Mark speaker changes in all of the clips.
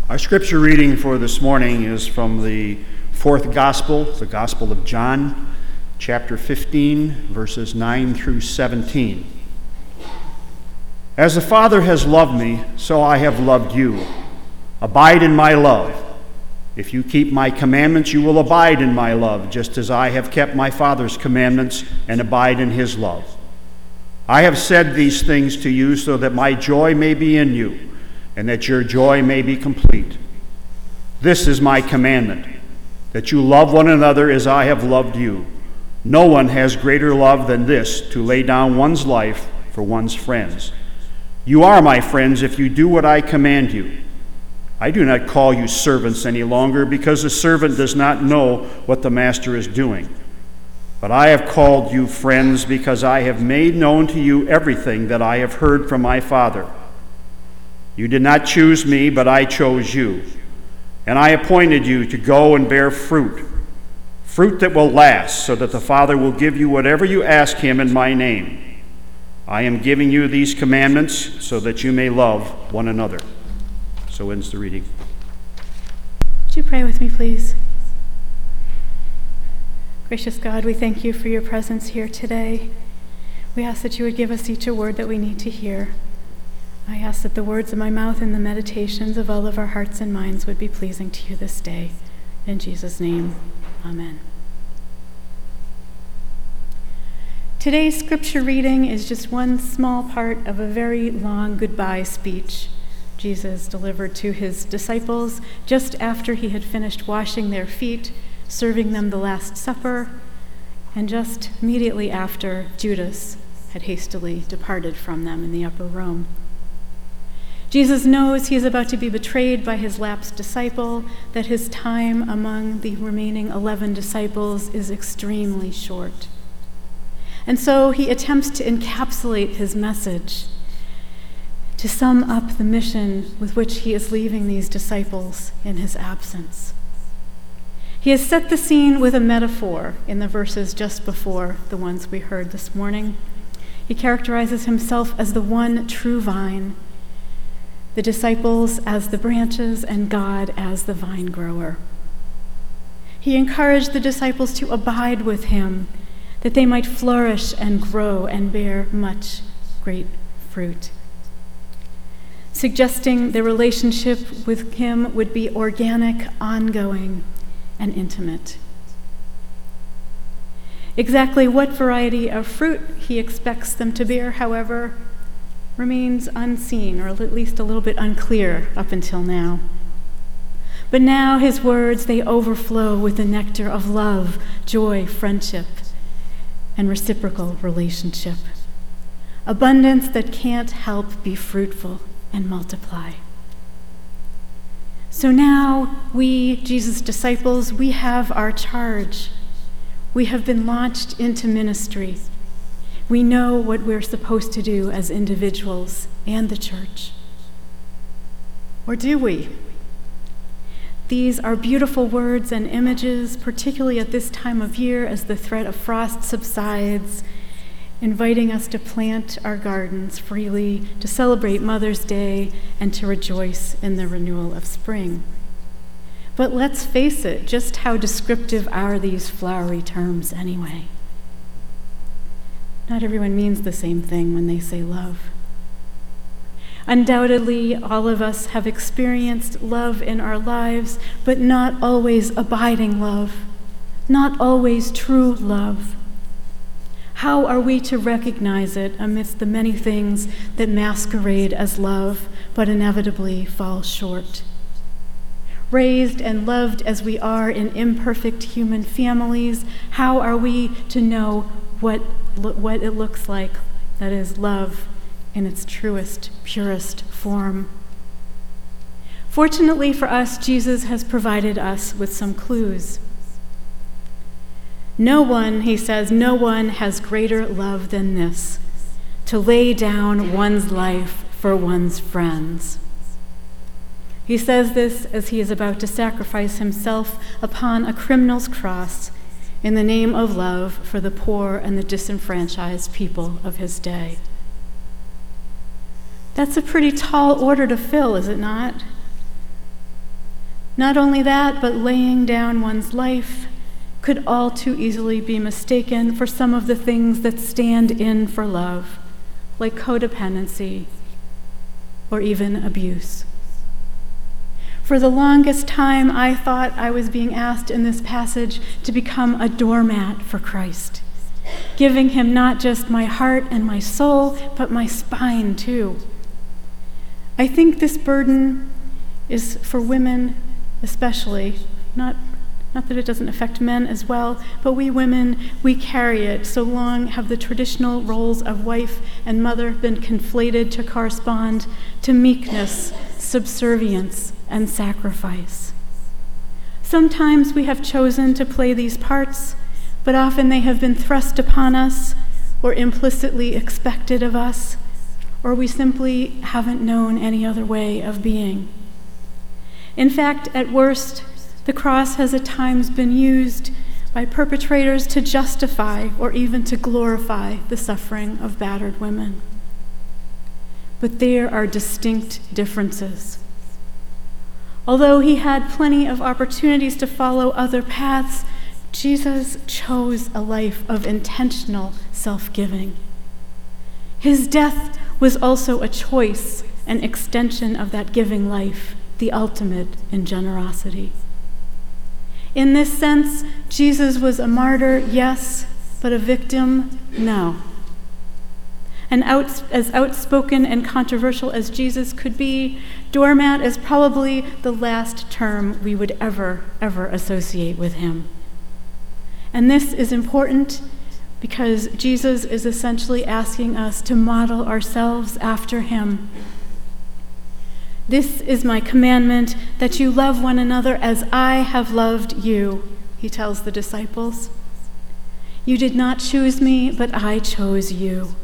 Speaker 1: Our scripture reading for this morning is from the fourth gospel, the Gospel of John, chapter 15, verses 9 through 17. As the Father has loved me, so I have loved you. Abide in my love. If you keep my commandments, you will abide in my love, just as I have kept my Father's commandments and abide in his love. I have said these things to you so that my joy may be in you, and that your joy may be complete. This is my commandment, that you love one another as I have loved you. No one has greater love than this, to lay down one's life for one's friends. You are my friends if you do what I command you. I do not call you servants any longer, because a servant does not know what the master is doing. But I have called you friends, because I have made known to you everything that I have heard from my Father. You did not choose me, but I chose you, and I appointed you to go and bear fruit that will last, so that the Father will give you whatever you ask him in my name. I am giving you these commandments so that you may love one another. So ends the reading.
Speaker 2: Would you pray with me, please? Gracious God, we thank you for your presence here today. We ask that you would give us each a word that we need to hear. I ask that the words of my mouth and the meditations of all of our hearts and minds would be pleasing to you this day. In Jesus' name, amen. Today's scripture reading is just one small part of a very long goodbye speech Jesus delivered to his disciples just after he had finished washing their feet, serving them the Last Supper, and just immediately after Judas had hastily departed from them in the upper room. Jesus knows he is about to be betrayed by his lapsed disciple, that his time among the remaining 11 disciples is extremely short. And so he attempts to encapsulate his message, to sum up the mission with which he is leaving these disciples in his absence. He has set the scene with a metaphor in the verses just before the ones we heard this morning. He characterizes himself as the one true vine, the disciples as the branches, and God as the vine grower. He encouraged the disciples to abide with him, that they might flourish and grow and bear much great fruit, suggesting their relationship with him would be organic, ongoing, and intimate. Exactly what variety of fruit he expects them to bear, however, remains unseen, or at least a little bit unclear up until now. But now his words, they overflow with the nectar of love, joy, friendship, and reciprocal relationship. Abundance that can't help be fruitful and multiply. So now we, Jesus' disciples, we have our charge. We have been launched into ministry. We know what we're supposed to do as individuals and the church. Or do we? These are beautiful words and images, particularly at this time of year as the threat of frost subsides, inviting us to plant our gardens freely, to celebrate Mother's Day, and to rejoice in the renewal of spring. But let's face it, just how descriptive are these flowery terms anyway? Not everyone means the same thing when they say love. Undoubtedly, all of us have experienced love in our lives, but not always abiding love, not always true love. How are we to recognize it amidst the many things that masquerade as love, but inevitably fall short? Raised and loved as we are in imperfect human families, how are we to know what it looks like, that is, love in its truest, purest form? Fortunately for us, Jesus has provided us with some clues. No one, he says, no one has greater love than this, to lay down one's life for one's friends. He says this as he is about to sacrifice himself upon a criminal's cross in the name of love for the poor and the disenfranchised people of his day. That's a pretty tall order to fill, is it not? Not only that, but laying down one's life could all too easily be mistaken for some of the things that stand in for love, like codependency or even abuse. For the longest time, I thought I was being asked in this passage to become a doormat for Christ, giving him not just my heart and my soul, but my spine too. I think this burden is for women especially, not that it doesn't affect men as well, but we women, we carry it. So long have the traditional roles of wife and mother been conflated to correspond to meekness, subservience, and sacrifice. Sometimes we have chosen to play these parts, but often they have been thrust upon us or implicitly expected of us, or we simply haven't known any other way of being. In fact, at worst, the cross has at times been used by perpetrators to justify or even to glorify the suffering of battered women. But there are distinct differences. Although he had plenty of opportunities to follow other paths, Jesus chose a life of intentional self-giving. His death was also a choice, an extension of that giving life, the ultimate in generosity. In this sense, Jesus was a martyr, yes, but a victim, no. And as outspoken and controversial as Jesus could be, doormat is probably the last term we would ever associate with him. And this is important because Jesus is essentially asking us to model ourselves after him. This is my commandment, that you love one another as I have loved you, he tells the disciples. You did not choose me, but I chose you.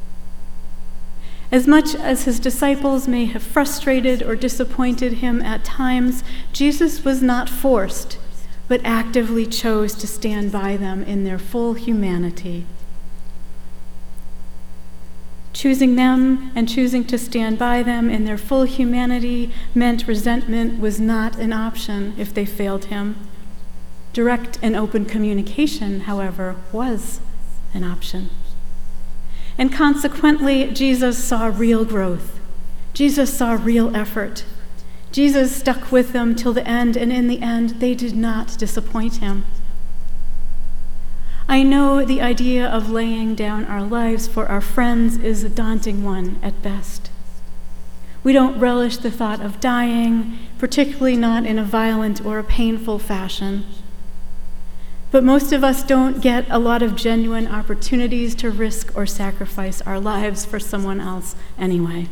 Speaker 2: As much as his disciples may have frustrated or disappointed him at times, Jesus was not forced, but actively chose to stand by them in their full humanity. Choosing them and choosing to stand by them in their full humanity meant resentment was not an option if they failed him. Direct and open communication, however, was an option. And consequently, Jesus saw real growth. Jesus saw real effort. Jesus stuck with them till the end, and in the end, they did not disappoint him. I know the idea of laying down our lives for our friends is a daunting one at best. We don't relish the thought of dying, particularly not in a violent or a painful fashion. But most of us don't get a lot of genuine opportunities to risk or sacrifice our lives for someone else anyway.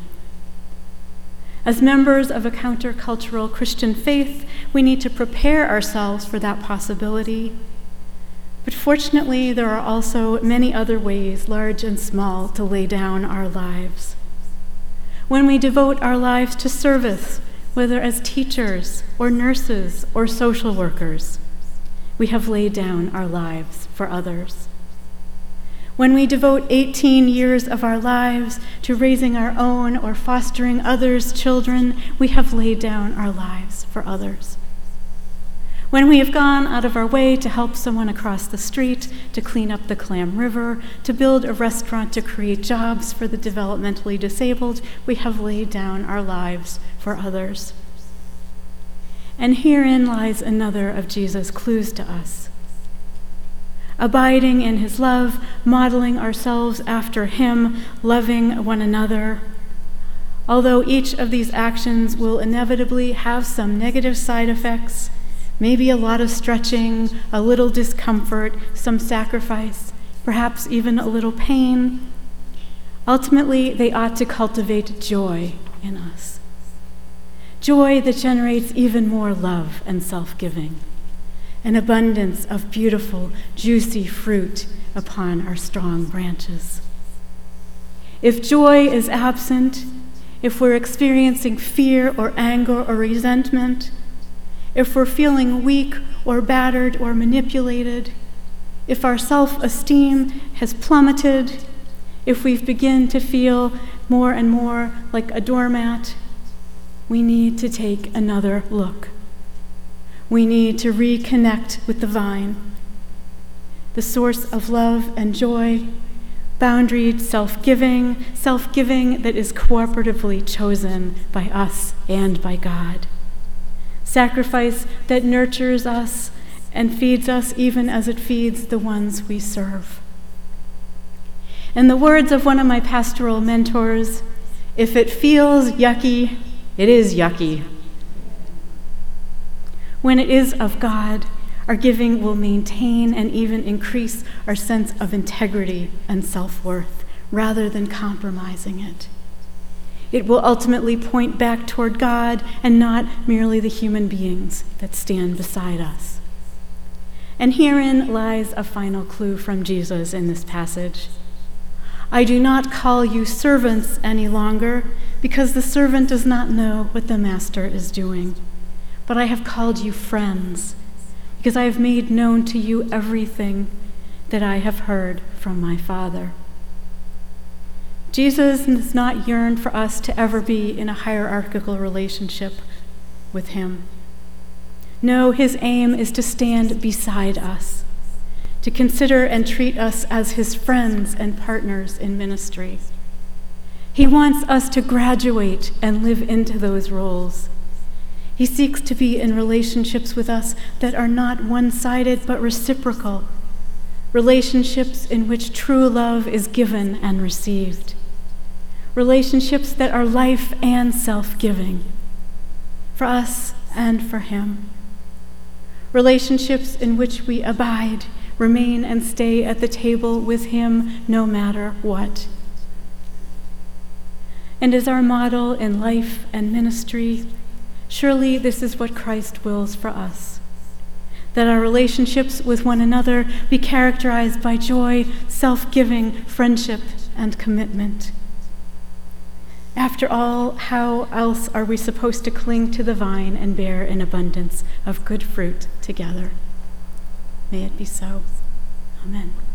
Speaker 2: As members of a countercultural Christian faith, we need to prepare ourselves for that possibility. But fortunately, there are also many other ways, large and small, to lay down our lives. When we devote our lives to service, whether as teachers or nurses or social workers, we have laid down our lives for others. When we devote 18 years of our lives to raising our own or fostering others' children, we have laid down our lives for others. When we have gone out of our way to help someone across the street, to clean up the Clam River, to build a restaurant to create jobs for the developmentally disabled, we have laid down our lives for others. And herein lies another of Jesus' clues to us. Abiding in his love, modeling ourselves after him, loving one another. Although each of these actions will inevitably have some negative side effects, maybe a lot of stretching, a little discomfort, some sacrifice, perhaps even a little pain, ultimately they ought to cultivate joy in us. Joy that generates even more love and self-giving, an abundance of beautiful, juicy fruit upon our strong branches. If joy is absent, if we're experiencing fear or anger or resentment, if we're feeling weak or battered or manipulated, if our self-esteem has plummeted, if we've begun to feel more and more like a doormat, we need to take another look. We need to reconnect with the vine, the source of love and joy, boundaried self-giving that is cooperatively chosen by us and by God. Sacrifice that nurtures us and feeds us even as it feeds the ones we serve. In the words of one of my pastoral mentors, if it feels yucky, it is yucky. When it is of God, our giving will maintain and even increase our sense of integrity and self-worth rather than compromising it. It will ultimately point back toward God and not merely the human beings that stand beside us. And herein lies a final clue from Jesus in this passage. I do not call you servants any longer, because the servant does not know what the master is doing. But I have called you friends, because I have made known to you everything that I have heard from my Father. Jesus does not yearn for us to ever be in a hierarchical relationship with him. No, his aim is to stand beside us, to consider and treat us as his friends and partners in ministry. He wants us to graduate and live into those roles. He seeks to be in relationships with us that are not one-sided but reciprocal, relationships in which true love is given and received, relationships that are life and self-giving, for us and for him, relationships in which we abide, remain, and stay at the table with him no matter what. And as our model in life and ministry, surely this is what Christ wills for us, that our relationships with one another be characterized by joy, self-giving, friendship, and commitment. After all, how else are we supposed to cling to the vine and bear an abundance of good fruit together? May it be so. Amen.